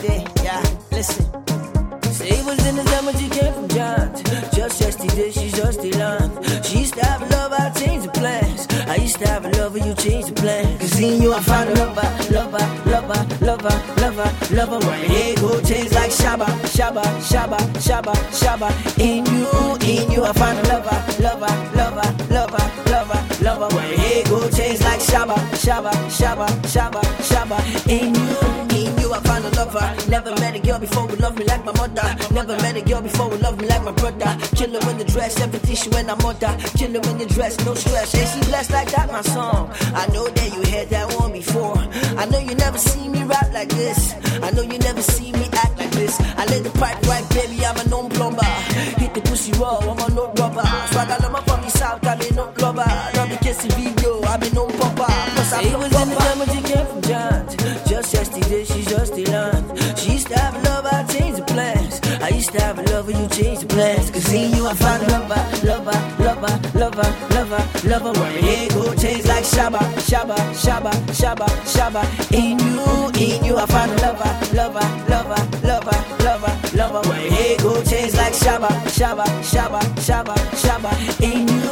say, yeah, listen. Say it was in the summer, she came from John. Just yesterday, she just learned. She used to have a love, I changed the plans. I used to have a lover, you changed the plans. Cause in you I found a lover, lover, lover, lover, lover, lover. Right here go change like Shabba, Shabba, Shabba, Shabba, Shabba. In you I found a lover, lover, lover, lover, lover, lover. Right here go change like Shabba, Shabba, Shabba, Shabba, Shabba. In you I found a lover. Never met a girl before who loved me like my mother. Never met a girl before who loved me like my brother. Kill her in the dress, everything she when I'm on that. Kill her in the dress, no stress. Ain't she blessed like that, my song? I know that you heard that one before. I know you never see me rap like this. I know you never see me act like this. I let the pipe right, baby, I'm a known plumber. Hit the pussy raw, I'm a no rubber. Swag I love my from the south, I'm a no lover. Love the kissing video, I'm a no popper. Plus I was in the time when she came from John. Just yesterday, she just learned. She used to have a love, I changed the plans. I used to have a lover, you changed the plans. Cause in you I found a lover, lover, lover, lover, lover, lover. Right here go change like Shabba, Shabba, Shabba, Shabba, Shabba. In you I found a lover, lover, lover, lover, lover, lover. Right here go change like Shabba, Shabba, Shabba, Shabba, Shabba. In you.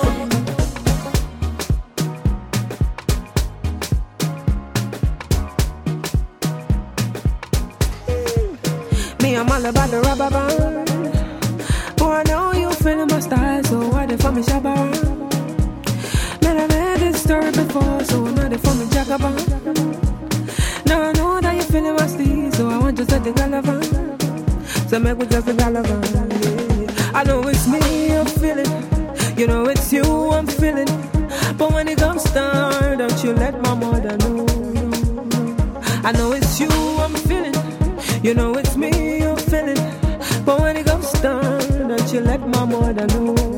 I'm all about the rubber band. Boy, I know you feeling my style, so why they for me shabba? Man, I've heard this story before, so I'm ready for me jackaban. Now I know that you feeling my steez, so I want you to set the galavan. So make we just the galavan, yeah. I know it's me you're feeling, you know it's you I'm feeling. But when it comes down, don't you let my mother know. I know it's you I'm feeling, you know it's me you're feeling. But when it goes down, don't you let my mother know.